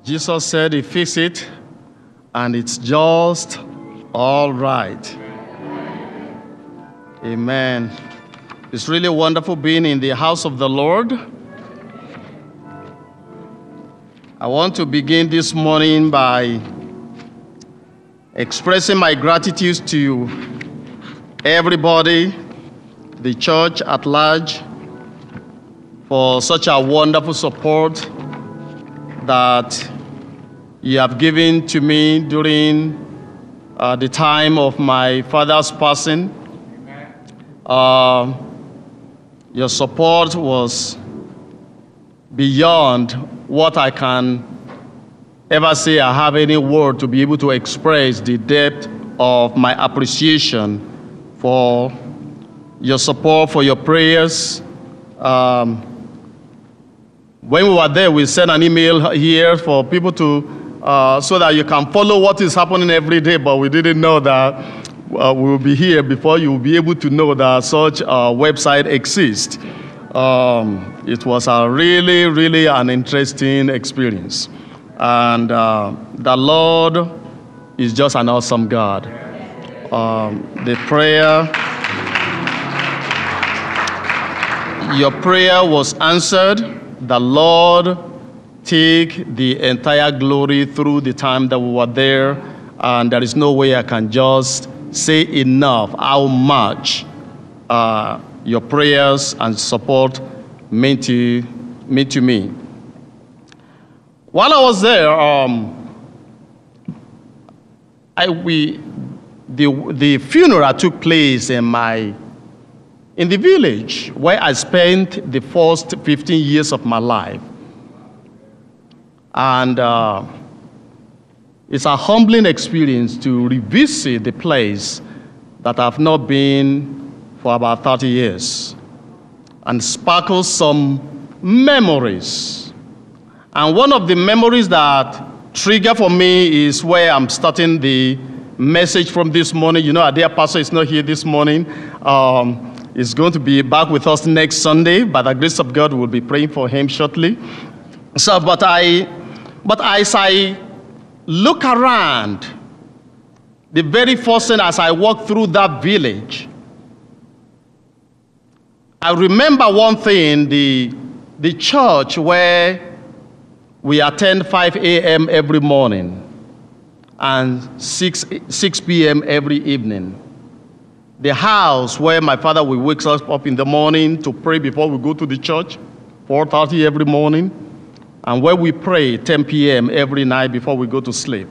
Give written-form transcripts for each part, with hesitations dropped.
Jesus said he fixed it, and it's just all right. Amen. It's really wonderful being in the house of the Lord. I want to begin this morning by expressing my gratitude to everybody, the church at large, for such a wonderful support that you have given to me during the time of my father's passing. Your support was beyond what I can ever say. I have any word to be able to express the depth of my appreciation for your support, for your prayers. When we were there, we sent an email here for people to, so that you can follow what is happening every day, but we didn't know that we will be here before you will be able to know that such a website exists. It was a really an interesting experience. And the Lord is just an awesome God. The prayer, your prayer was answered. The Lord take the entire glory through the time that we were there, and there is no way I can just say enough how much your prayers and support meant to me. While I was there, the funeral took place in the village where I spent the first 15 years of my life. And it's a humbling experience to revisit the place that I've not been for about 30 years and sparkle some memories. And one of the memories that trigger for me is where I'm starting the message from this morning. You know, our dear pastor is not here this morning. He's going to be back with us next Sunday. By the grace of God, we'll be praying for him shortly. So, but as I look around, the very first thing as I walk through that village, I remember one thing, the church where we attend 5 a.m. every morning and 6 p.m. every evening. The house where my father will wake us up in the morning to pray before we go to the church, 4:30 every morning, and where we pray 10 p.m. every night before we go to sleep.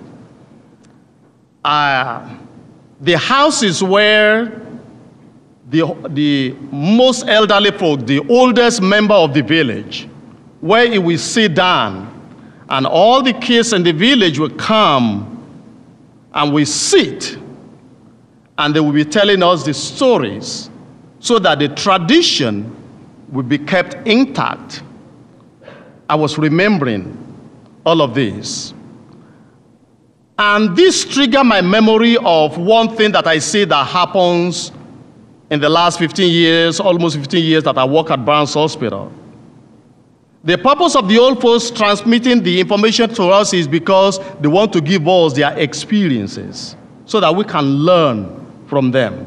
The house is where the most elderly folk, the oldest member of the village, where he will sit down, and all the kids in the village will come and we sit, and they will be telling us the stories so that the tradition will be kept intact. I was remembering all of this. And this triggered my memory of one thing that I see that happens in the last 15 years, almost 15 years that I work at Barnes Hospital. The purpose of the old folks transmitting the information to us is because they want to give us their experiences so that we can learn from them.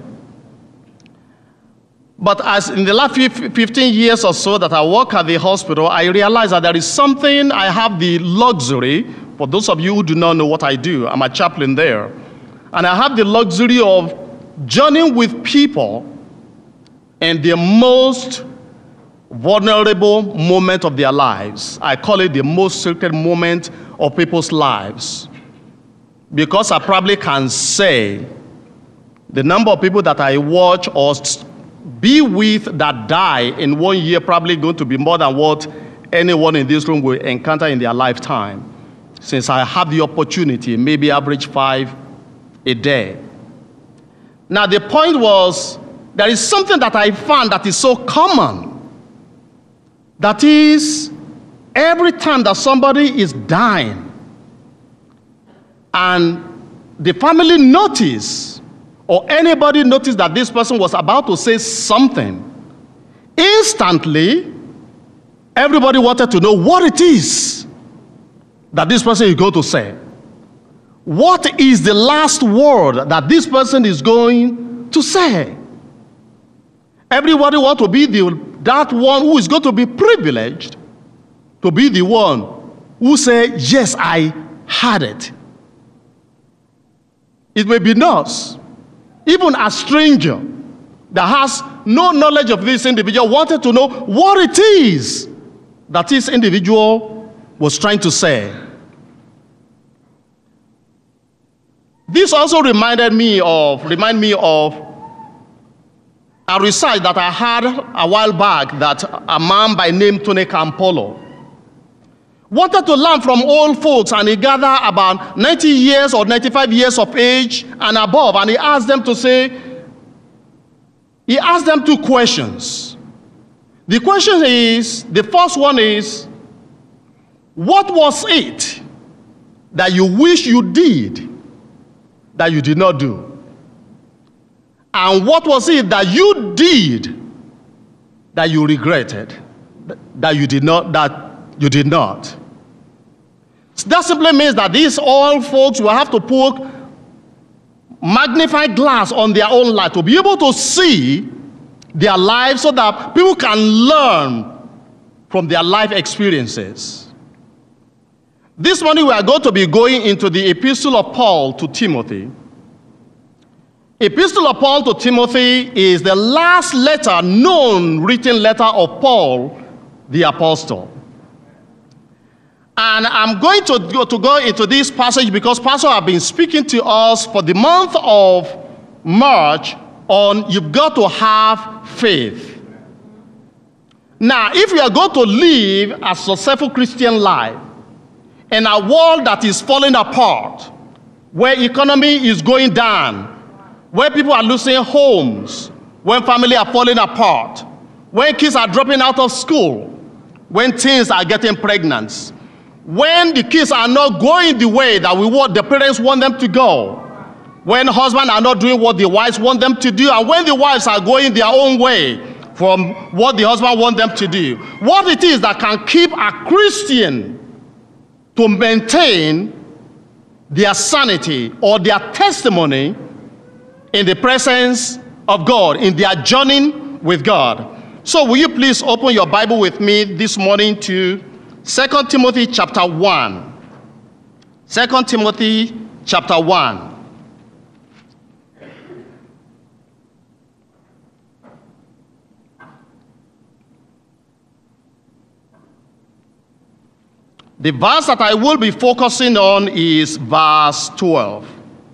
But as in the last 15 years or so that I work at the hospital, I realized that there is something I have the luxury, for those of you who do not know what I do, I'm a chaplain there, and I have the luxury of journeying with people in the most vulnerable moment of their lives. I call it the most sacred moment of people's lives, because I probably can say the number of people that I watch or be with that die in 1 year probably going to be more than what anyone in this room will encounter in their lifetime, since I have the opportunity, maybe average 5 a day. Now the point was, there is something that I found that is so common. That is, every time that somebody is dying and the family notice or anybody noticed that this person was about to say something, instantly everybody wanted to know what it is that this person is going to say? What is the last word that this person is going to say? Everybody wants to be that one who is going to be privileged to be the one who say, yes, I had it. It may be us, even a stranger that has no knowledge of this individual, wanted to know what it is that this individual was trying to say. This also remind me of a research that I had a while back, that a man by name Tony Campolo wanted to learn from old folks, and he gathered about 90 years or 95 years of age and above, and he asked them two questions. The question is, the first one is, what was it that you wish you did that you did not do? And what was it that you did that you regretted, that you did not? That simply means that these old folks will have to put magnifying glass on their own life to be able to see their lives, so that people can learn from their life experiences. This morning we are going to be going into the Epistle of Paul to Timothy. Epistle of Paul to Timothy is the last letter, known written letter of Paul the Apostle. And I'm going to go into this passage because Pastor has been speaking to us for the month of March on you've got to have faith. Now, if you are going to live a successful Christian life in a world that is falling apart, where economy is going down, where people are losing homes, when families are falling apart, when kids are dropping out of school, when teens are getting pregnant, when the kids are not going the way that the parents want them to go, when husbands are not doing what the wives want them to do, and when the wives are going their own way from what the husband wants them to do, what it is that can keep a Christian to maintain their sanity or their testimony in the presence of God, in their journey with God. So will you please open your Bible with me this morning to 2 Timothy chapter 1. 2 Timothy chapter 1. The verse that I will be focusing on is verse 12.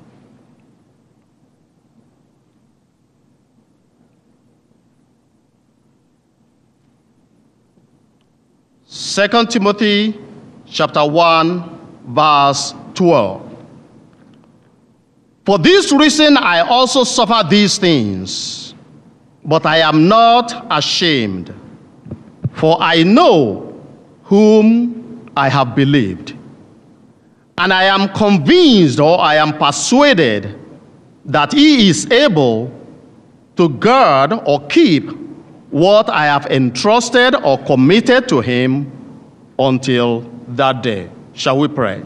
Second Timothy chapter 1, verse 12. For this reason I also suffer these things, but I am not ashamed, for I know whom I have believed, and I am convinced, or I am persuaded, that he is able to guard or keep what I have entrusted or committed to him until that day. Shall we pray?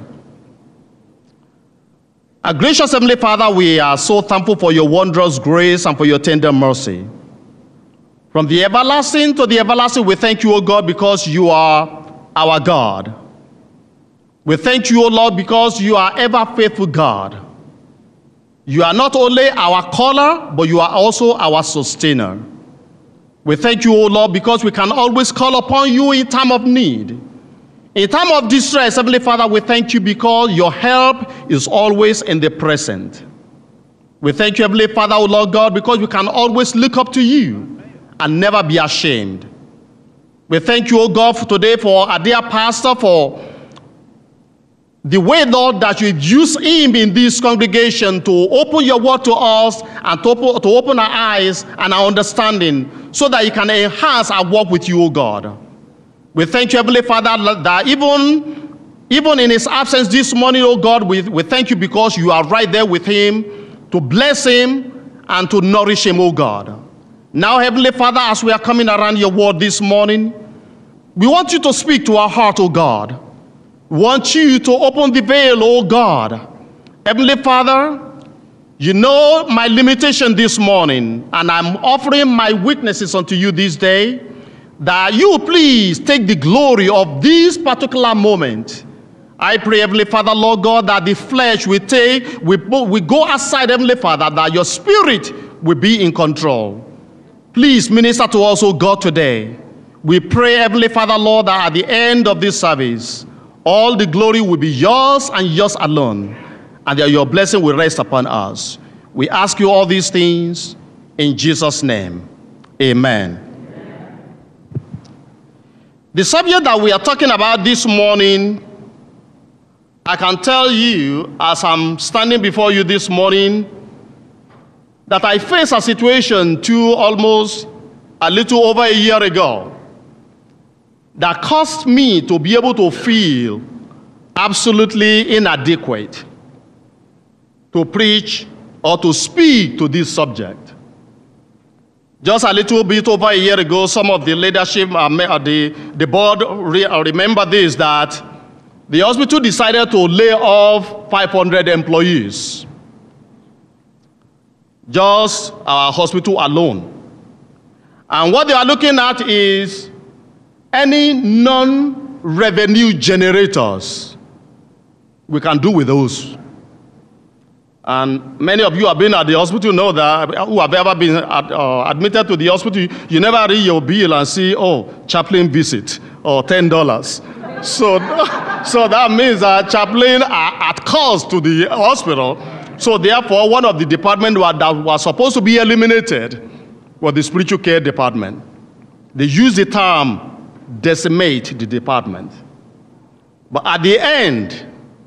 Our gracious Heavenly Father, we are so thankful for your wondrous grace and for your tender mercy. From the everlasting to the everlasting, we thank you, O God, because you are our God. We thank you, O Lord, because you are ever faithful God. You are not only our caller, but you are also our sustainer. We thank you, O Lord, because we can always call upon you in time of need. In time of distress, Heavenly Father, we thank you because your help is always in the present. We thank you, Heavenly Father, O Lord God, because we can always look up to you and never be ashamed. We thank you, O God, for today, for our dear pastor, for the way, Lord, that you use him in this congregation to open your word to us and to open our eyes and our understanding so that he can enhance our work with you, O God. We thank you, Heavenly Father, that even in his absence this morning, O God, we thank you because you are right there with him to bless him and to nourish him, O God. Now, Heavenly Father, as we are coming around your word this morning, we want you to speak to our heart, O God. want you to open the veil, oh God. Heavenly Father, you know my limitation this morning, and I'm offering my weaknesses unto you this day, that you please take the glory of this particular moment. I pray, Heavenly Father, Lord God, that the flesh we go aside, Heavenly Father, that your spirit will be in control. Please minister to us, oh God, today. We pray, Heavenly Father, Lord, that at the end of this service, all the glory will be yours and yours alone, and that your blessing will rest upon us. We ask you all these things in Jesus' name. Amen. The subject that we are talking about this morning, I can tell you, as I'm standing before you this morning, that I faced a situation almost a little over a year ago that caused me to be able to feel absolutely inadequate to preach or to speak to this subject. Just a little bit over a year ago, some of the leadership, the board remember this, that the hospital decided to lay off 500 employees. Just our hospital alone. And what they are looking at is any non-revenue generators. We can do with those. And many of you have been at the hospital know that, who have ever been admitted to the hospital, you never read your bill and see, oh, chaplain visit, or $10. So that means that chaplain are at cost to the hospital. So therefore, one of the departments that was supposed to be eliminated was the spiritual care department. They use the term decimate the department. But at the end,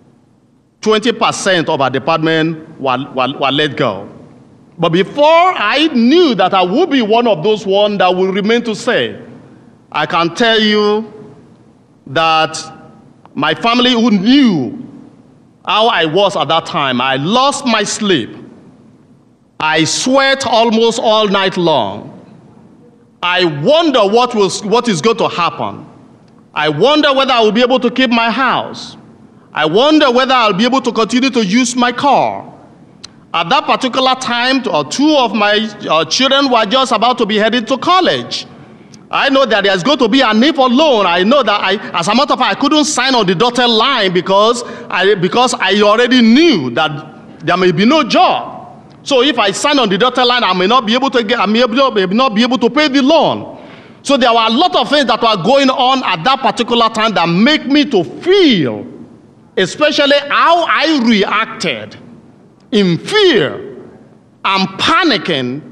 20% of our department were let go. But before I knew that I would be one of those ones that will remain to stay, I can tell you that my family who knew how I was at that time, I lost my sleep. I sweat almost all night long. I wonder what is going to happen. I wonder whether I will be able to keep my house. I wonder whether I'll be able to continue to use my car. At that particular time, two of my children were just about to be headed to college. I know that there's going to be a need for loan. I know that as a matter of fact, I couldn't sign on the dotted line because I already knew that there may be no job. So if I sign on the dotted line, I may not be able to pay the loan. So there were a lot of things that were going on at that particular time that make me to feel, especially how I reacted in fear and panicking,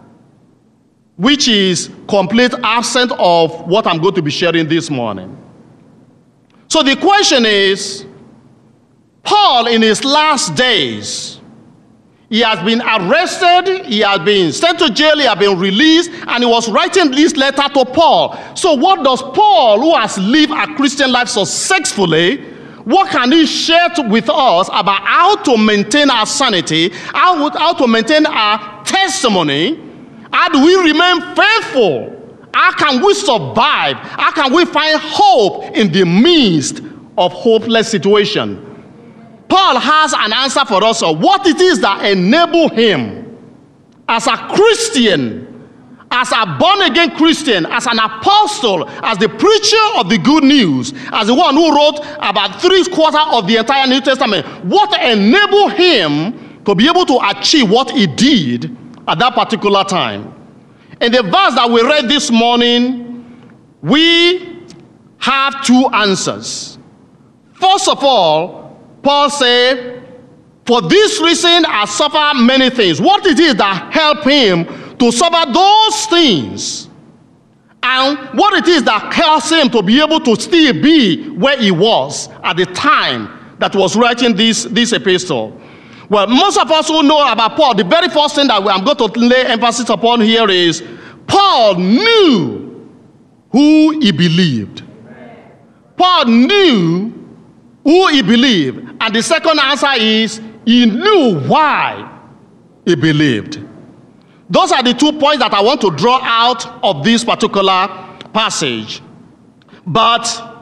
which is complete absence of what I'm going to be sharing this morning. So the question is, Paul in his last days, he has been arrested, he has been sent to jail, he has been released, and he was writing this letter to Paul. So what does Paul, who has lived a Christian life successfully, what can he share with us about how to maintain our sanity, how to maintain our testimony? How do we remain faithful? How can we survive? How can we find hope in the midst of hopeless situation? Paul has an answer for us of what it is that enable him as a Christian, as a born-again Christian, as an apostle, as the preacher of the good news, as the one who wrote about 3/4 of the entire New Testament. What enabled him to be able to achieve what he did at that particular time? In the verse that we read this morning, we have two answers. First of all, Paul said, for this reason I suffer many things. What it is that helped him to suffer those things, and what it is that caused him to be able to still be where he was at the time that was writing this epistle. Well, most of us who know about Paul, the very first thing that I'm going to lay emphasis upon here is Paul knew who he believed. Paul knew who he believed. And the second answer is he knew why he believed. Those are the 2 points that I want to draw out of this particular passage. But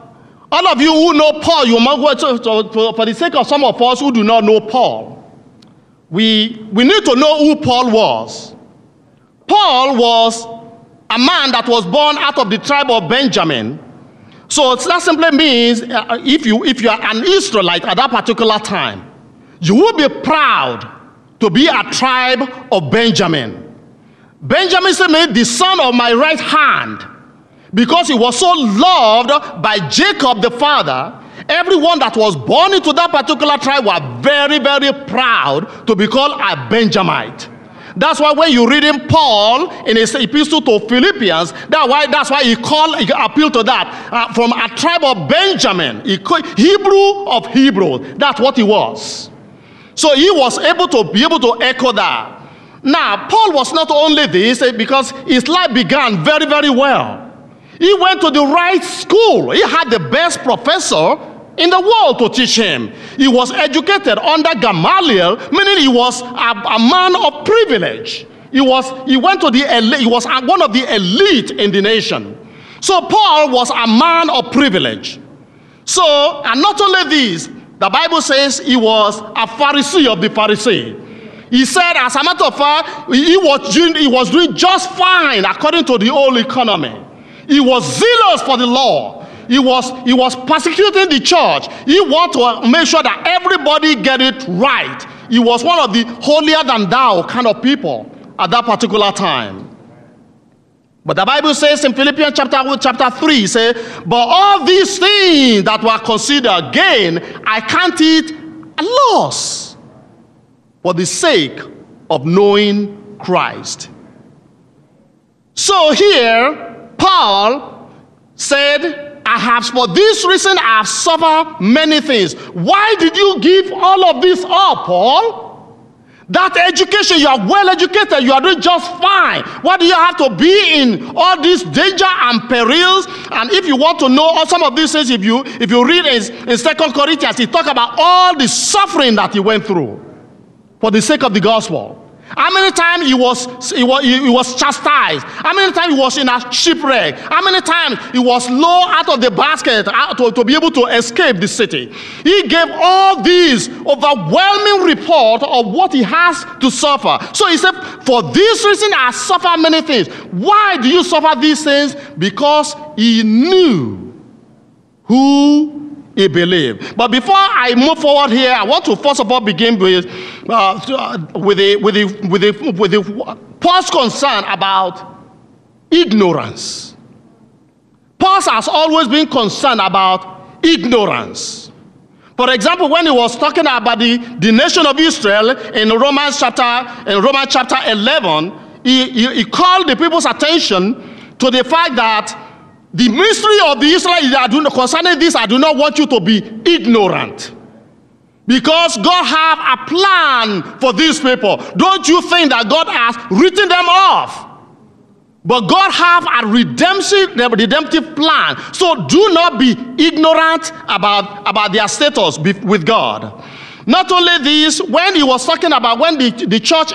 All of you who know Paul, you might go for the sake of some of us who do not know Paul, we need to know who Paul was. Paul was a man that was born out of the tribe of Benjamin. So that simply means if you are an Israelite at that particular time, you will be proud to be a tribe of Benjamin. Benjamin said, the son of my right hand, because he was so loved by Jacob the father. Everyone that was born into that particular tribe were very, very proud to be called a Benjamite. That's why when you read in Paul in his epistle to Philippians, that's why he appealed to that. From a tribe of Benjamin, Hebrew of Hebrews. That's what he was. So he was able to echo that. Now, Paul was not only this, because his life began very, very well. He went to the right school. He had the best professor in the world to teach him. He was educated under Gamaliel, meaning he was a man of privilege. He was one of the elite in the nation. So Paul was a man of privilege. So, and not only this, the Bible says he was a Pharisee of the Pharisee. He said, as a matter of fact, he was doing just fine according to the old economy. He was zealous for the law. He was persecuting the church. He wanted to make sure that everybody get it right. He was one of the holier than thou kind of people at that particular time. But the Bible says in Philippians chapter 3, say, but all these things that were considered gain, I count it a loss for the sake of knowing Christ. So here, Paul said, for this reason I have suffered many things. Why did you give all of this up, Paul? That education, you are well educated, you are doing just fine. Why do you have to be in all this danger and perils? And if you want to know some of these things, if you read in 2 Corinthians, he talks about all the suffering that he went through for the sake of the gospel. How many times he was chastised? How many times he was in a shipwreck? How many times he was low out of the basket to be able to escape the city? He gave all these overwhelming report of what he has to suffer. So he said, for this reason I suffer many things. Why do you suffer these things? Because he knew who he believed. But before I move forward here, I want to first of all begin with Paul's concern about ignorance. Paul has always been concerned about ignorance. For example, when he was talking about the nation of Israel in Romans chapter 11, he called the people's attention to the fact that the mystery of the Israelites concerning this, I do not want you to be ignorant. Because God have a plan for these people. Don't you think that God has written them off? But God have a redemptive plan. So do not be ignorant about their status with God. Not only this, when he was talking about when the church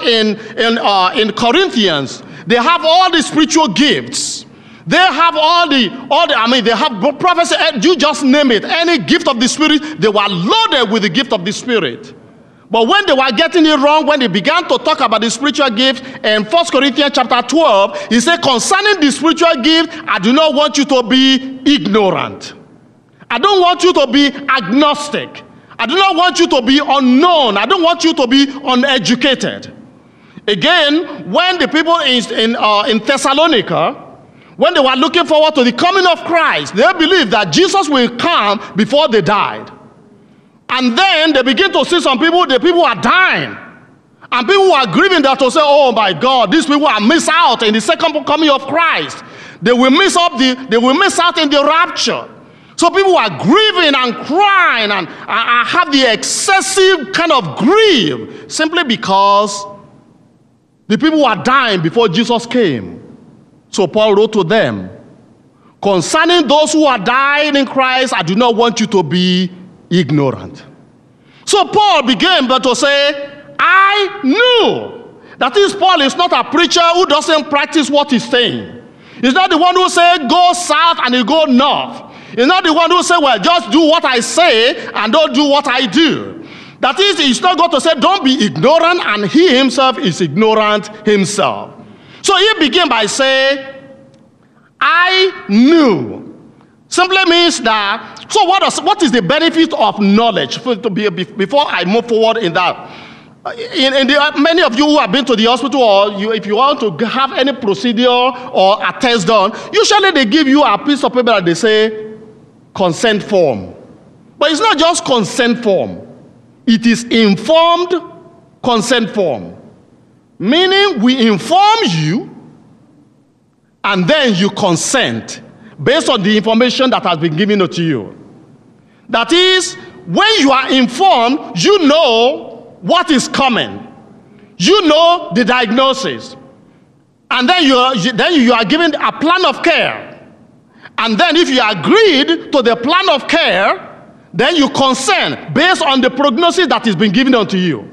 in Corinthians, they have all the spiritual gifts. They have they have prophecy, you just name it. Any gift of the Spirit, they were loaded with the gift of the Spirit. But when they were getting it wrong, when they began to talk about the spiritual gift, in 1 Corinthians chapter 12, he said, concerning the spiritual gift, I do not want you to be ignorant. I don't want you to be agnostic. I do not want you to be unknown. I don't want you to be uneducated. Again, when the people in Thessalonica, when they were looking forward to the coming of Christ, they believed that Jesus will come before they died. And then they begin to see the people are dying. And people were grieving that to say, oh my God, these people are missed out in the second coming of Christ. They will miss out in the rapture. So people were grieving and crying and have the excessive kind of grief simply because the people were dying before Jesus came. So Paul wrote to them, concerning those who are dying in Christ, I do not want you to be ignorant. So Paul began to say, I knew that this Paul is not a preacher who doesn't practice what he's saying. He's not the one who said go south and he go north. He's not the one who says, well, just do what I say and don't do what I do. That is, he's not going to say, don't be ignorant, and he himself is ignorant himself. So he began by saying, I knew. Simply means that, so what is the benefit of knowledge? Before I move forward in that, many of you who have been to the hospital, or if you want to have any procedure or a test done, usually they give you a piece of paper that they say consent form. But it's not just consent form. It is informed consent form. Meaning we inform you and then you consent based on the information that has been given to you. That is, when you are informed, you know what is coming. You know the diagnosis. And then you are given a plan of care. And then if you agreed to the plan of care, then you consent based on the prognosis that is being given unto you.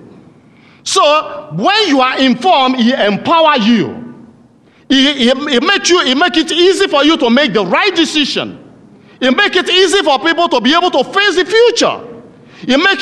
So when you are informed, he empowers you. It makes it easy for you to make the right decision. It makes it easy for people to be able to face the future. It makes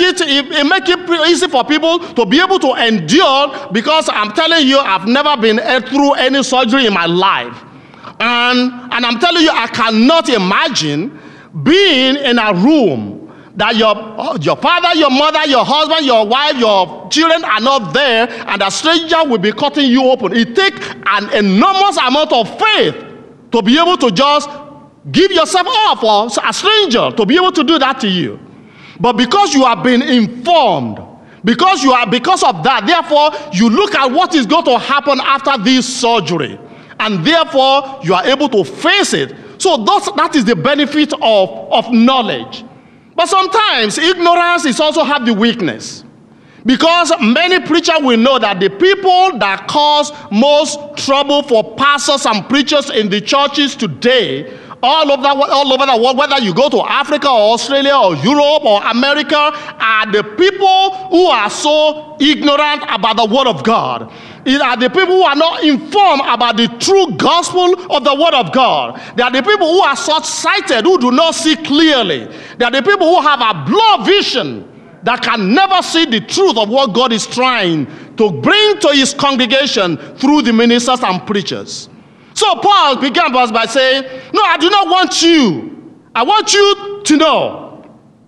it easy for people to be able to endure, because I'm telling you, I've never been through any surgery in my life. And I'm telling you, I cannot imagine being in a room that your father, your mother, your husband, your wife, your children are not there, and a stranger will be cutting you open. It takes an enormous amount of faith to be able to just give yourself up for a stranger to be able to do that to you. But because you have been informed, because of that, therefore you look at what is going to happen after this surgery, and therefore you are able to face it. So that is the benefit of knowledge. But sometimes ignorance is also have the weakness, because many preachers will know that the people that cause most trouble for pastors and preachers in the churches today, all over the world, whether you go to Africa or Australia or Europe or America, are the people who are so ignorant about the Word of God. It are the people who are not informed about the true gospel of the Word of God. They are the people who are short-sighted, who do not see clearly. They are the people who have a blurred vision that can never see the truth of what God is trying to bring to his congregation through the ministers and preachers. So Paul began by saying, no, I do not want you. I want you to know.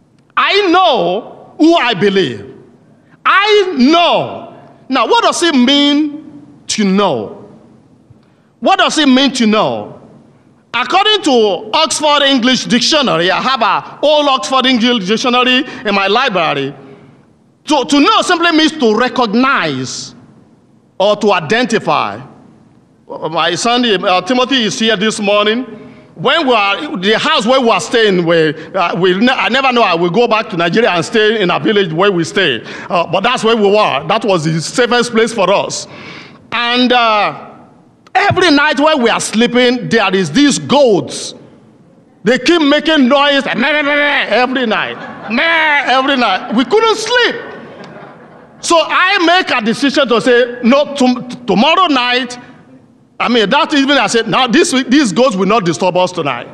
I know who I believe. I know. Now, what does it mean to know? What does it mean to know? According to Oxford English Dictionary, I have an old Oxford English Dictionary in my library. So to know simply means to recognize or to identify. My son Timothy is here this morning. When the house where we are staying, I never know I will go back to Nigeria and stay in a village where we stay. But that's where we were. That was the safest place for us. And every night when we are sleeping, there is these goats. They keep making noise every night. Every night. We couldn't sleep. So I make a decision to say, no, tomorrow night, that evening I said, now these goats will not disturb us tonight.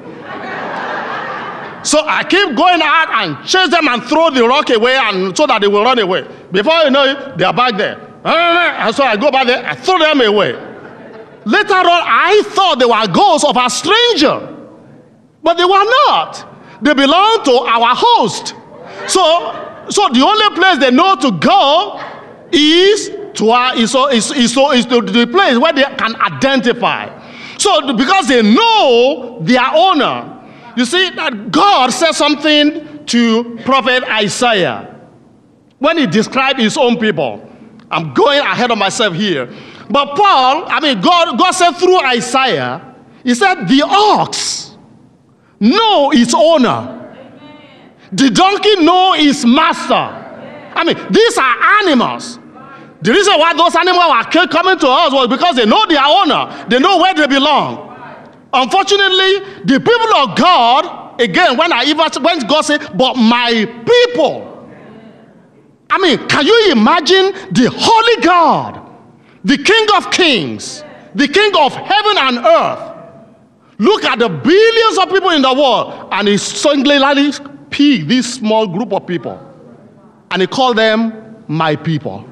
So I keep going out and chase them and throw the rock away, and so that they will run away. Before you know it, they are back there. And so I go back there, I throw them away. Later on, I thought they were ghosts of a stranger. But they were not. They belong to our host. So the only place they know to go is to the place where they can identify. So because they know their owner. You see that God said something to prophet Isaiah when he described his own people. I'm going ahead of myself here. But God said through Isaiah, he said the ox know its owner. The donkey know its master. These are animals. The reason why those animals are coming to us was because they know their owner. They know where they belong. Unfortunately, the people of God, again, when God said, but my people. Can you imagine the holy God, the King of kings, the King of heaven and earth, Look at the billions of people in the world, and he singularly picked this small group of people, and he called them my people.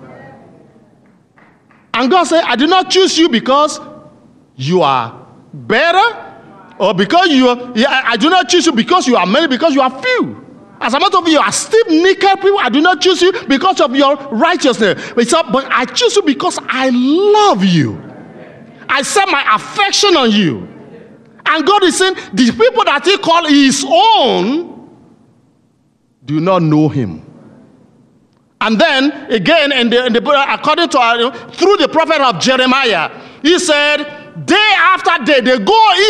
And God said, I did not choose you because you are better, or because I do not choose you because you are many, because you are few. As a matter of fact, you are stiff-necked people. I do not choose you because of your righteousness. But I choose you because I love you. I set my affection on you. And God is saying, the people that he called his own do not know him. And then, again, according to through the prophet of Jeremiah, he said, day after day, they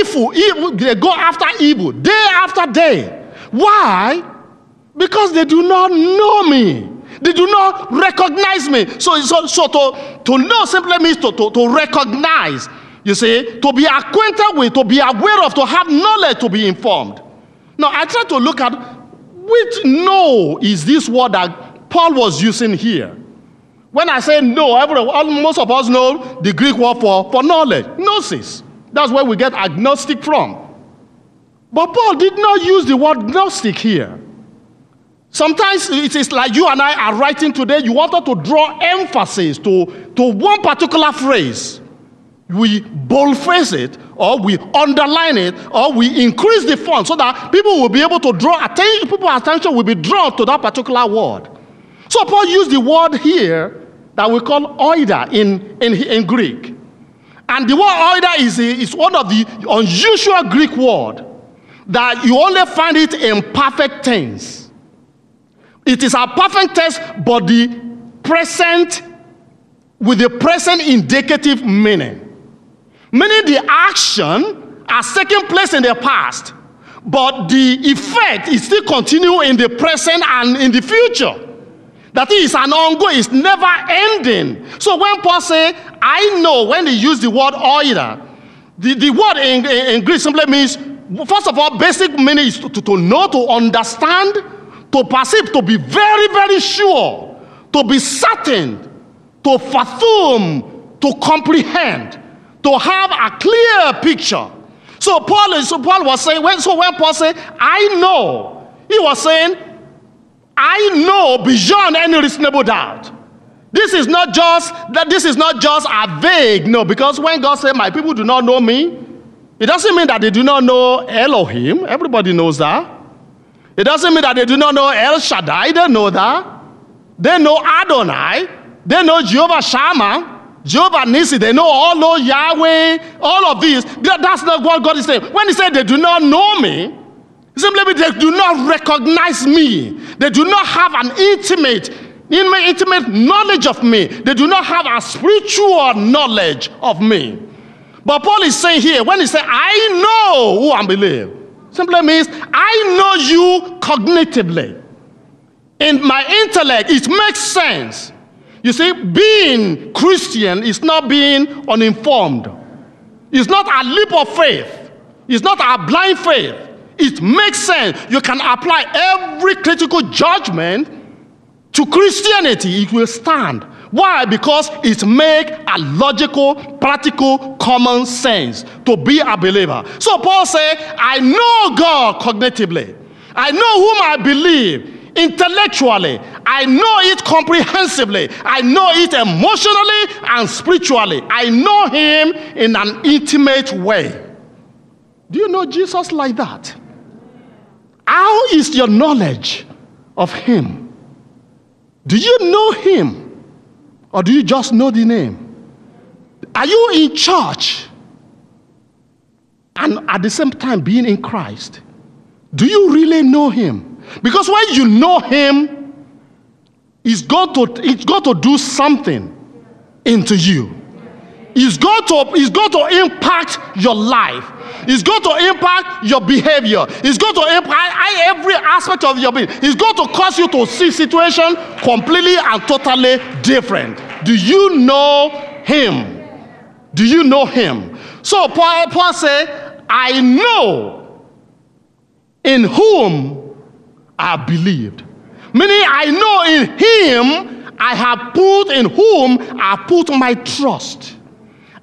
go after evil, day after day. Why? Because they do not know me. They do not recognize me. So to know simply means to recognize. You see, to be acquainted with, to be aware of, to have knowledge, to be informed. Now, I try to look at which know is this word that Paul was using here. When I say know, most of us know the Greek word for knowledge, gnosis. That's where we get agnostic from. But Paul did not use the word gnostic here. Sometimes it is like you and I are writing today, you wanted to draw emphasis to one particular phrase. We boldface it, or we underline it, or we increase the font so that people will be able to draw attention, people's attention will be drawn to that particular word. So Paul used the word here that we call oida in Greek. And the word oida is one of the unusual Greek words that you only find it in perfect tense. It is a perfect tense, but the present with the present indicative meaning. Meaning the action has taken place in the past, but the effect is still continuing in the present and in the future. That is an ongoing, it's never ending. So when Paul says, I know, when he used the word oida, the word in Greek simply means, first of all, basic meaning is to know, to understand, to perceive, to be very, very sure, to be certain, to fathom, to comprehend, to have a clear picture. So Paul was saying, when Paul said, I know, he was saying, I know beyond any reasonable doubt. This is not just a vague no, because when God said, my people do not know me, it doesn't mean that they do not know Elohim. Everybody knows that. It doesn't mean that they do not know El Shaddai. They know that. They know Adonai. They know Jehovah Shammah. Jehovah Nissi, they know all of Yahweh, all of these. That's not what God is saying. When he said they do not know me, simply means they do not recognize me. They do not have an intimate knowledge of me. They do not have a spiritual knowledge of me. But Paul is saying here, when he said, I know who I believe, simply means I know you cognitively. In my intellect, it makes sense. You see, being Christian is not being uninformed. It's not a leap of faith. It's not a blind faith. It makes sense. You can apply every critical judgment to Christianity. It will stand. Why? Because it makes a logical, practical, common sense to be a believer. So Paul said, I know God cognitively. I know whom I believe. Intellectually, I know it comprehensively. I know it emotionally and spiritually. I know him in an intimate way. Do you know Jesus like that? How is your knowledge of him? Do you know him? Or do you just know the name? Are you in church and at the same time being in Christ? Do you really know him? Because when you know him, he's going to do something into you. He's going to impact your life. He's going to impact your behavior. He's going to impact every aspect of your being. He's going to cause you to see situation completely and totally different. Do you know him? Do you know him? So Paul said, I know in whom I have believed. Meaning I know in him I have put, in whom I have put my trust.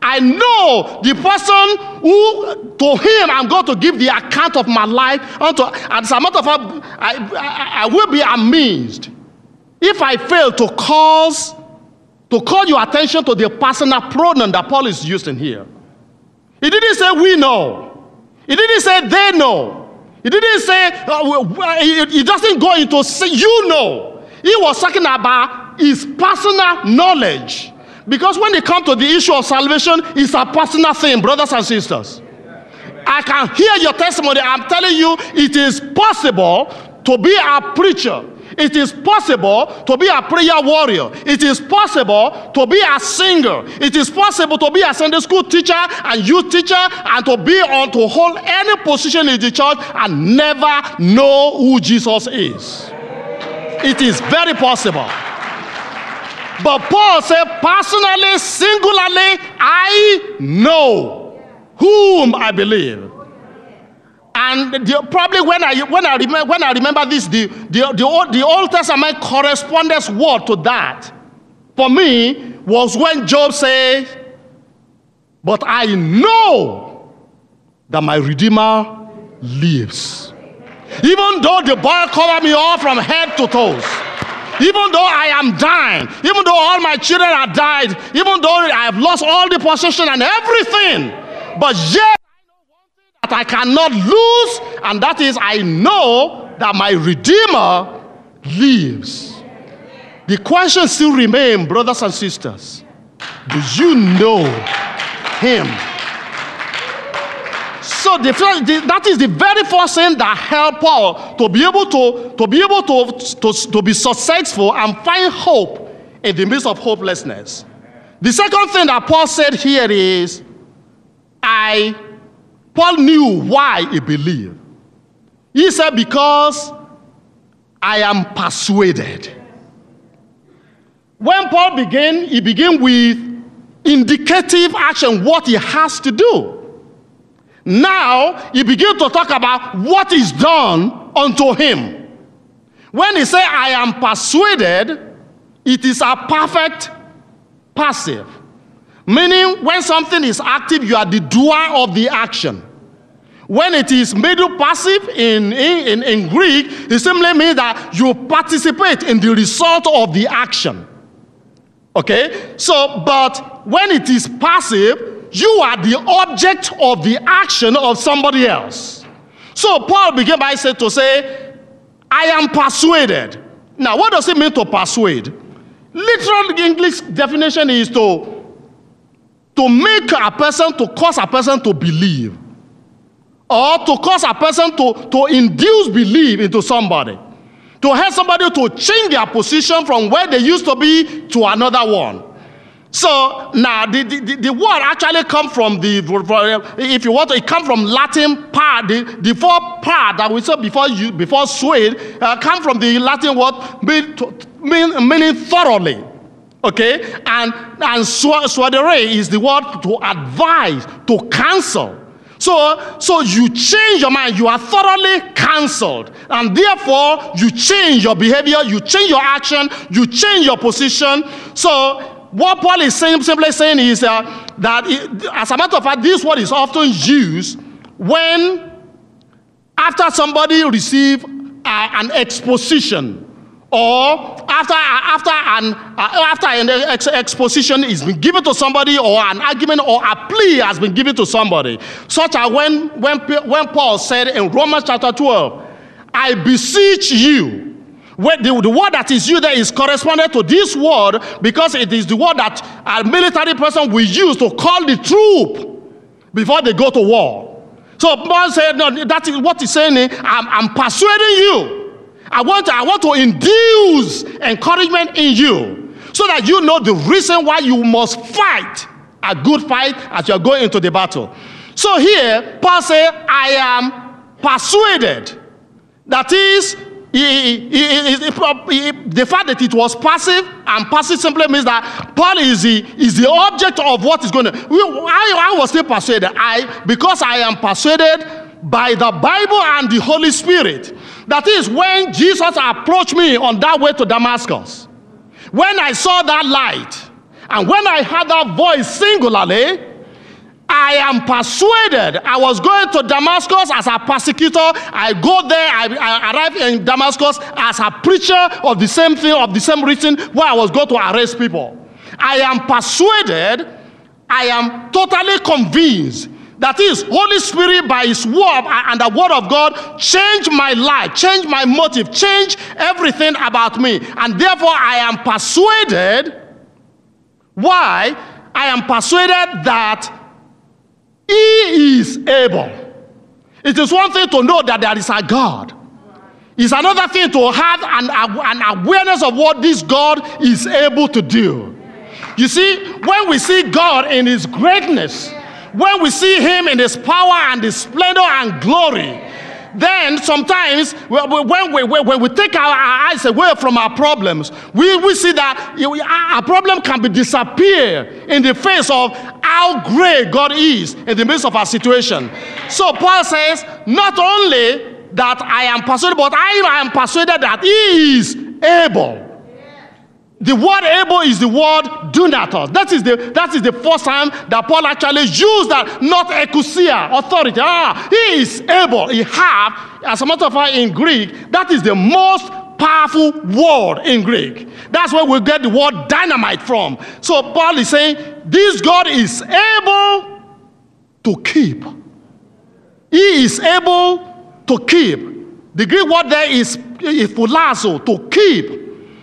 I know the person who, to him, I'm going to give the account of my life. As a matter of fact, I will be amazed if I fail to call your attention to the personal pronoun that Paul is using here. He didn't say we know. He didn't say they know. He didn't say, he doesn't go into say you know. He was talking about his personal knowledge. Because when it comes to the issue of salvation, it's a personal thing, brothers and sisters. I can hear your testimony. I'm telling you, it is possible to be a preacher. It is possible to be a prayer warrior. It is possible to be a singer. It is possible to be a Sunday school teacher and youth teacher and to hold any position in the church and never know who Jesus is. It is very possible. But Paul said, personally, singularly, I know whom I believe. And probably when I remember this, the Old Testament correspondence word to that, for me, was when Job said, but I know that my Redeemer lives. Even though the boil covered me all from head to toes, even though I am dying, even though all my children are died, even though I have lost all the possession and everything, but yet I know one thing that I cannot lose, and that is I know that my Redeemer lives. The question still remains, brothers and sisters, do you know him? So that is the very first thing that helped Paul to be successful and find hope in the midst of hopelessness. The second thing that Paul said here is, Paul knew why he believed. He said, because I am persuaded. When Paul began, he began with indicative action, what he has to do. Now, he began to talk about what is done unto him. When he said, I am persuaded, it is a perfect passive. Meaning, when something is active, you are the doer of the action. When it is middle passive in Greek, it simply means that you participate in the result of the action. Okay? So, but when it is passive, you are the object of the action of somebody else. So Paul began by to say, I am persuaded. Now, what does it mean to persuade? Literal English definition is to make a person, to cause a person to believe. Or to cause a person to induce belief into somebody. To help somebody to change their position from where they used to be to another one. So now the word actually comes from if you want to, it comes from Latin part. The four part that we saw before suade come from the Latin word meaning thoroughly. Okay, and suadere is the word to advise, to counsel. So you change your mind, you are thoroughly counseled, and therefore you change your behavior, you change your action, you change your position. So what Paul is simply saying is that as a matter of fact, this word is often used when after somebody receives an exposition, or after an exposition is been given to somebody, or an argument or a plea has been given to somebody, such as when Paul said in Romans chapter 12, I beseech you. When the word that is used there is correspondent to this word, because it is the word that a military person will use to call the troop before they go to war. So Paul said, no, that is what he's saying. I'm persuading you. I want to induce encouragement in you, so that you know the reason why you must fight a good fight as you are going into the battle. So here, Paul said, I am persuaded. That is, the fact that it was passive, and passive simply means that Paul is the object of what is going to. I was still persuaded. Because I am persuaded by the Bible and the Holy Spirit. That is, when Jesus approached me on that way to Damascus, when I saw that light, and when I heard that voice singularly, I am persuaded. I was going to Damascus as a persecutor. I go there, I arrive in Damascus as a preacher of the same thing, of the same reason where I was going to arrest people. I am persuaded, I am totally convinced that is Holy Spirit by His word and the word of God changed my life, changed my motive, changed everything about me. And therefore I am persuaded. Why? I am persuaded that He is able. It is one thing to know that there is a God. It's another thing to have an awareness of what this God is able to do. You see, when we see God in His greatness, when we see Him in His power and His splendor and glory, then sometimes when we take our eyes away from our problems, we see that our problem can be disappear in the face of how great God is in the midst of our situation. So Paul says, not only that I am persuaded, but I am persuaded that He is able. The word able is the word dunatos. That is the first time that Paul actually used that, not exousia, authority. He is able. He have, as a matter of fact, in Greek, that is the most powerful word in Greek. That's where we get the word dynamite from. So Paul is saying, this God is able to keep. He is able to keep. The Greek word there is phulazo, to keep.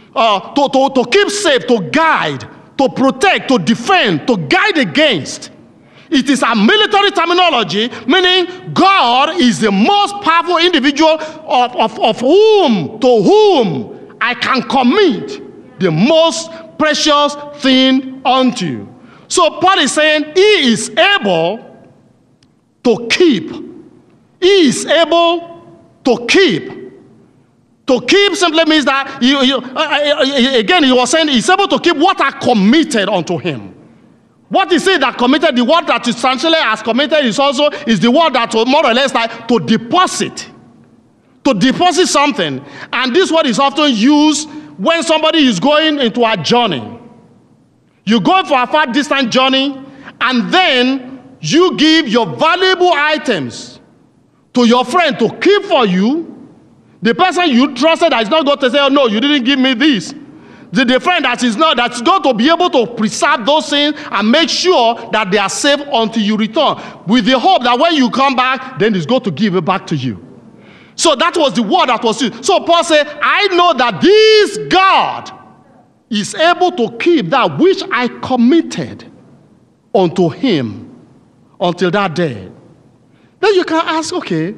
To keep safe, to guide, to protect, to defend, to guide against. It is a military terminology, meaning God is the most powerful individual of whom, to whom I can commit the most precious thing unto. So Paul is saying He is able to keep. He is able to keep. To keep simply means that, again, he was saying he's able to keep what are committed unto him. What is it that committed? The word that is translated as committed is the word that more or less like to deposit. To deposit something. And this word is often used when somebody is going into a journey. You go for a far distant journey, and then you give your valuable items to your friend to keep for you. The person you trusted that is not going to say, oh no, you didn't give me this. The friend that's going to be able to preserve those things and make sure that they are safe until you return. With the hope that when you come back, then he's going to give it back to you. So that was the word that was used. So Paul said, I know that this God is able to keep that which I committed unto him until that day. Then you can ask, okay,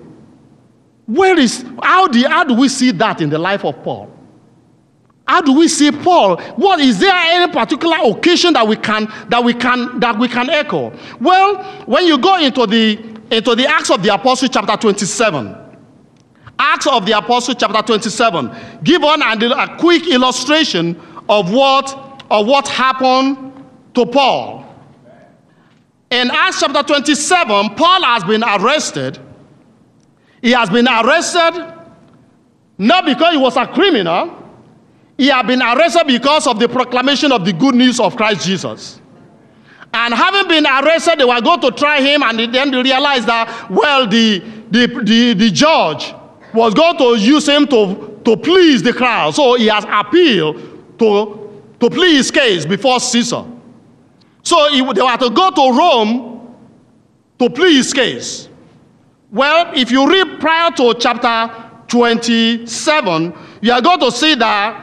how do we see that in the life of Paul? How do we see Paul? What is there any particular occasion that we can echo? Well, when you go into the Acts of the Apostles chapter 27, Acts of the Apostles chapter 27, give on a quick illustration of what happened to Paul. In Acts chapter 27, Paul has been arrested. He has been arrested not because he was a criminal. He had been arrested because of the proclamation of the good news of Christ Jesus. And having been arrested, they were going to try him, and then they realized that, well, the judge was going to use him to please the crowd. So he has appealed to plead his case before Caesar. So they were to go to Rome to plead his case. Well, if you read prior to chapter 27, you are going to see that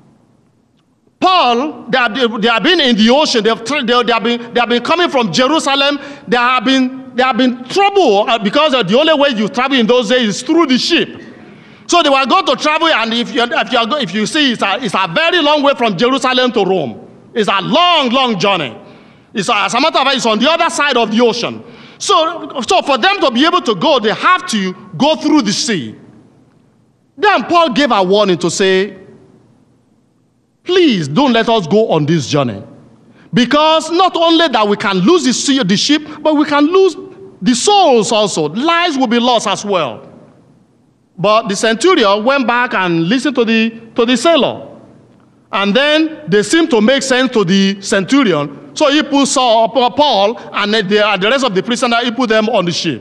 Paul, they have been in the ocean. They have been coming from Jerusalem. There have been trouble because the only way you travel in those days is through the ship. So they were going to travel, and if you see, it's a very long way from Jerusalem to Rome. It's a long, long journey. As a matter of fact, it's on the other side of the ocean. So for them to be able to go, they have to go through the sea. Then Paul gave a warning to say, please don't let us go on this journey. Because not only that we can lose the ship, but we can lose the souls also. Lives will be lost as well. But the centurion went back and listened to the sailor. And then they seemed to make sense to the centurion. So he put Paul and the rest of the prisoners, he put them on the ship.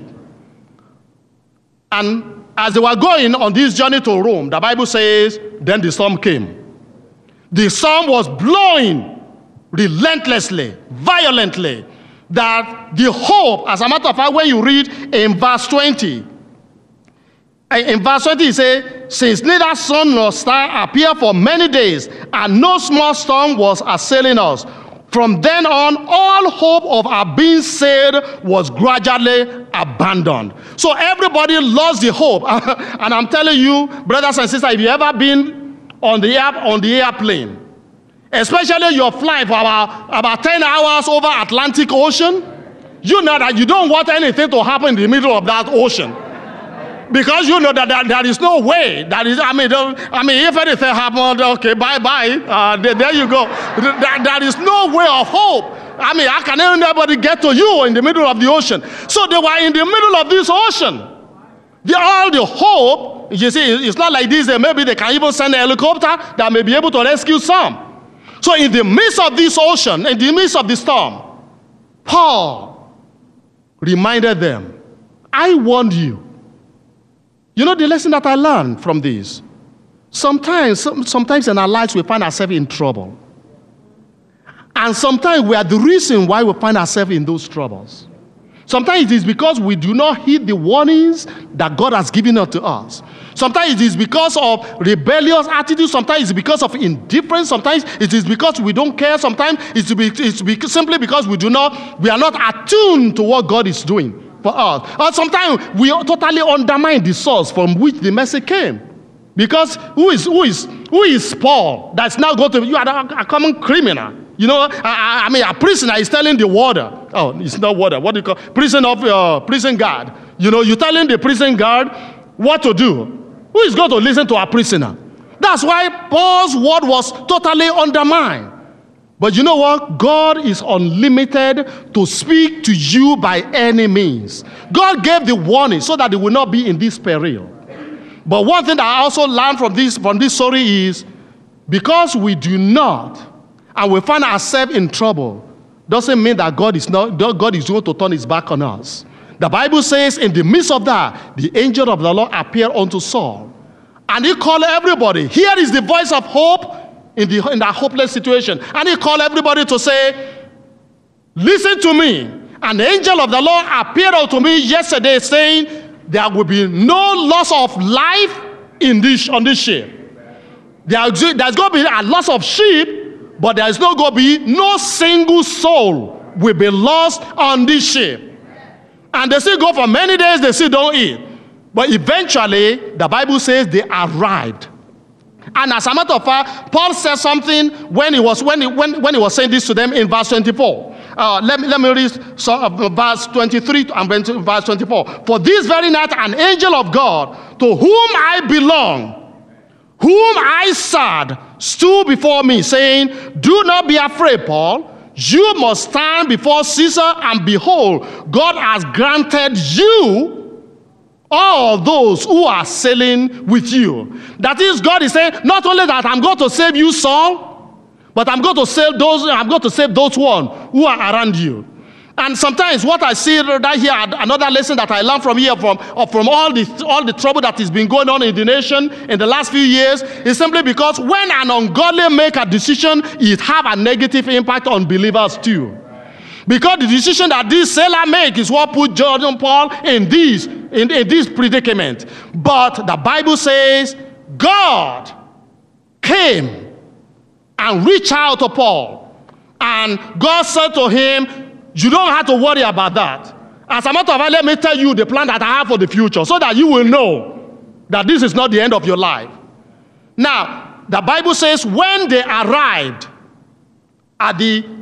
And as they were going on this journey to Rome, the Bible says, then the storm came. The storm was blowing relentlessly, violently, that the hope, as a matter of fact, when you read in verse 20, it says, since neither sun nor star appeared for many days, and no small storm was assailing us, from then on, all hope of our being saved was gradually abandoned. So everybody lost the hope. And I'm telling you, brothers and sisters, if you've ever been on the airplane, especially you're flying for about 10 hours over Atlantic Ocean, you know that you don't want anything to happen in the middle of that ocean. Because you know that there is no way. If anything happened, okay, bye-bye. There you go. There is no way of hope. How can anybody get to you in the middle of the ocean? So they were in the middle of this ocean. All the hope, you see, it's not like this. Maybe they can even send a helicopter that may be able to rescue some. So in the midst of this ocean, in the midst of the storm, Paul reminded them, I warned you. You know the lesson that I learned from this? Sometimes in our lives we find ourselves in trouble. And sometimes we are the reason why we find ourselves in those troubles. Sometimes it is because we do not heed the warnings that God has given to us. Sometimes it is because of rebellious attitude. Sometimes it's because of indifference. Sometimes it is because we don't care. Sometimes it's simply because we are not attuned to what God is doing for us. Or sometimes we totally undermine the source from which the message came. Because who is Paul that's now going to, you are a common criminal. You know, a prisoner is telling the warder, oh, it's not warder, what do you call, prison guard. You know, you're telling the prison guard what to do. Who is going to listen to a prisoner? That's why Paul's word was totally undermined. But you know what? God is unlimited to speak to you by any means. God gave the warning so that they will not be in this peril. But one thing that I also learned from this story is, because we do not, and we find ourselves in trouble, doesn't mean that God is going to turn his back on us. The Bible says, in the midst of that, the angel of the Lord appeared unto Saul. And he called everybody. Here is the voice of hope in that hopeless situation. And he called everybody to say, listen to me. And the angel of the Lord appeared unto me yesterday saying, there will be no loss of life on this ship. There's going to be a loss of sheep, but there's not going to be no single soul will be lost on this ship. And they still go for many days, they still don't eat. But eventually, the Bible says they arrived. And as a matter of fact, Paul said something when he was saying this to them in verse 24. Let me read verse 23 and verse 24. For this very night, an angel of God, to whom I belong, whom I served, stood before me, saying, do not be afraid, Paul. You must stand before Caesar, and behold, God has granted you all those who are sailing with you. That is, God is saying, not only that I'm going to save you, Saul, but I'm going to save those one who are around you. And sometimes what I see right here, another lesson that I learned from here, from all the trouble that has been going on in the nation in the last few years, is simply because when an ungodly make a decision, it have a negative impact on believers too. Because the decision that this sailor make is what put John and Paul in this predicament. But the Bible says God came and reached out to Paul. And God said to him, you don't have to worry about that. As a matter of fact, let me tell you the plan that I have for the future, so that you will know that this is not the end of your life. Now, the Bible says when they arrived at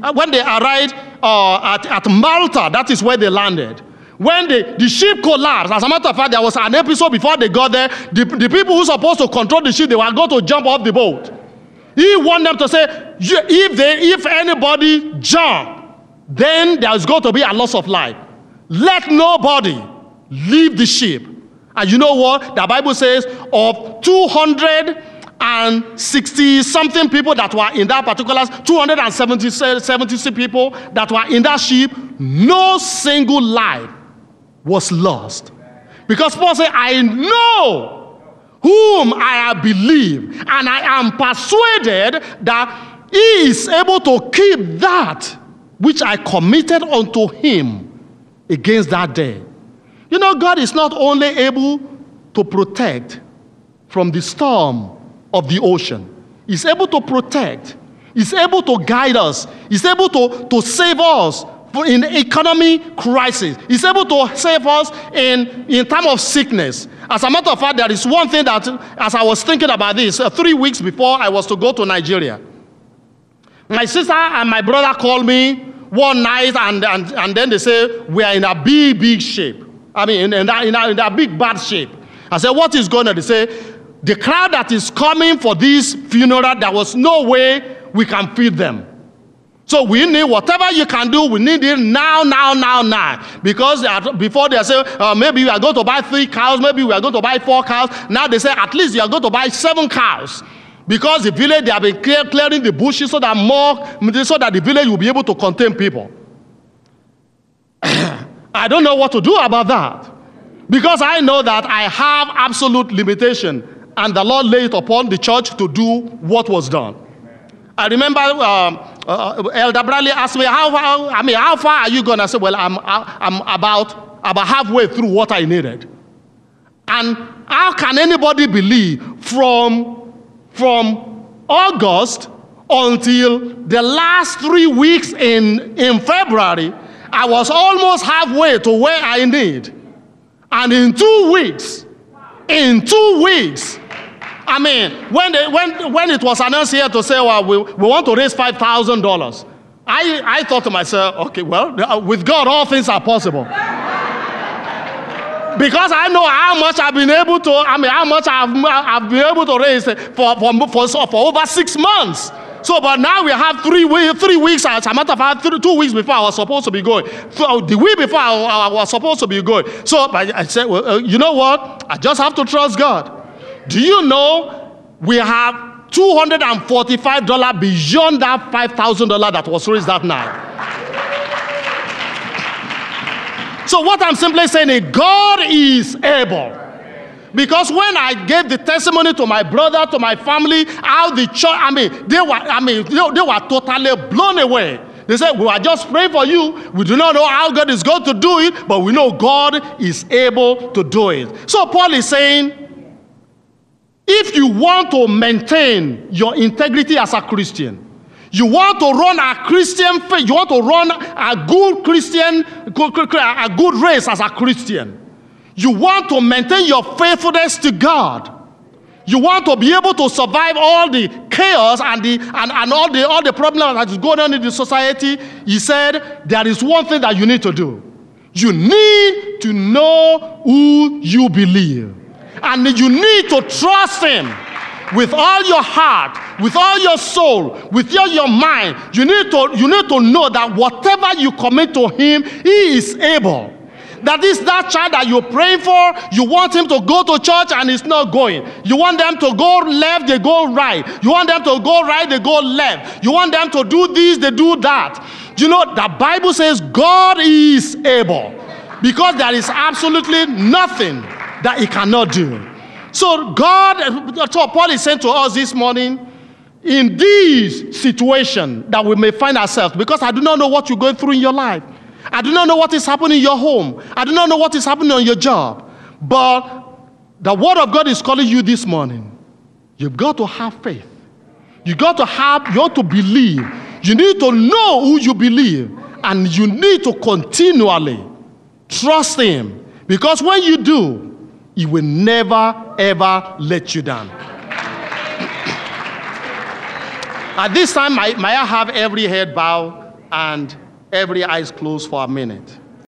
Malta, that is where they landed. When the ship collapsed, as a matter of fact, there was an episode before they got there, the people who were supposed to control the ship, they were going to jump off the boat. He wanted them to say, if anybody jump, then there's going to be a loss of life. Let nobody leave the ship. And you know what? The Bible says of 200 and 60-something people that were in that particular, 270 people that were in that ship, no single life was lost. Because Paul said, I know whom I believe, and I am persuaded that he is able to keep that which I committed unto him against that day. You know, God is not only able to protect from the storm of the ocean. He's able to protect. He's able to guide us. He's able to save us in economy crisis. He's able to save us in time of sickness. As a matter of fact, there is one thing that, as I was thinking about this, 3 weeks before I was to go to Nigeria, my sister and my brother called me one night, and then they say, we are in a big shape. I mean, in a big bad shape. I said, what is going on? They say, the crowd that is coming for this funeral, there was no way we can feed them. So we need whatever you can do, we need it now. Because before they say, maybe we are going to buy 3 cows, maybe we are going to buy 4 cows. Now they say, at least you are going to buy 7 cows. Because the village, they have been clearing the bushes so that the village will be able to contain people. I don't know what to do about that. Because I know that I have absolute limitation. And the Lord laid it upon the church to do what was done. I remember Elder Bradley asked me, how far are you going? I said, well, I'm about halfway through what I needed. And how can anybody believe from August until the last 3 weeks in February, I was almost halfway to where I need. And in 2 weeks, I mean, when it was announced here to say, well, we want to raise $5,000, I thought to myself, okay, well, with God, all things are possible. Because I know how much I've been able to, how much I've been able to raise for over 6 months. So, but now we have 3 weeks, as a matter of fact, 2 weeks before I was supposed to be going. So the week before I was supposed to be going. So I said, well, you know what? I just have to trust God. Do you know we have $245 beyond that $5,000 that was raised that night? So what I'm simply saying is God is able. Because when I gave the testimony to my brother, to my family, how the church, they were totally blown away. They said, we are just praying for you. We do not know how God is going to do it, but we know God is able to do it. So Paul is saying, if you want to maintain your integrity as a Christian, you want to run a Christian faith, you want to run a good Christian, a good race as a Christian, you want to maintain your faithfulness to God. You want to be able to survive all the chaos and all the problems that is going on in the society. He said, there is one thing that you need to do. You need to know who you believe. And you need to trust him with all your heart, with all your soul, with all your mind. You need to know that whatever you commit to him, he is able. That is that child that you're praying for, you want him to go to church and he's not going. You want them to go left, they go right. You want them to go right, they go left. You want them to do this, they do that. You know, the Bible says God is able. Because there is absolutely nothing that he cannot do. So Paul is saying to us this morning, in this situation that we may find ourselves, because I do not know what you're going through in your life. I do not know what is happening in your home. I do not know what is happening on your job. But the word of God is calling you this morning. You've got to have faith. You got to believe. You need to know who you believe. And you need to continually trust him. Because when you do, he will never, ever let you down. At this time, may I have every head bowed and every eyes closed for a minute?